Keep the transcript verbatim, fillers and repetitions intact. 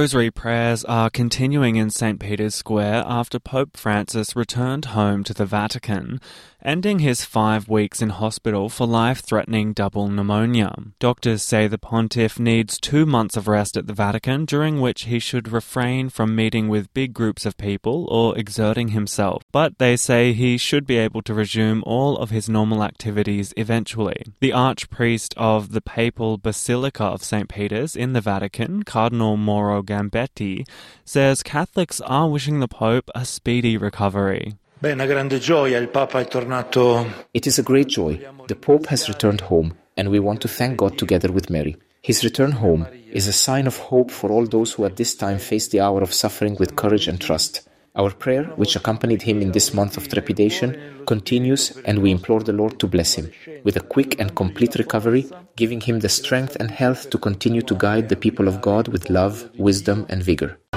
Rosary prayers are continuing in Saint Peter's Square after Pope Francis returned home to the Vatican, ending his five weeks in hospital for life-threatening double pneumonia. Doctors say the pontiff needs two months of rest at the Vatican, during which he should refrain from meeting with big groups of people or exerting himself. But they say he should be able to resume all of his normal activities eventually. The Archpriest of the Papal Basilica of Saint Peter's in the Vatican, Cardinal Mauro Gambetti, says Catholics are wishing the Pope a speedy recovery. It is a great joy. The Pope has returned home, and we want to thank God together with Mary. His return home is a sign of hope for all those who at this time face the hour of suffering with courage and trust. Our prayer, which accompanied him in this month of trepidation, continues, and we implore the Lord to bless him with a quick and complete recovery, giving him the strength and health to continue to guide the people of God with love, wisdom, and vigor.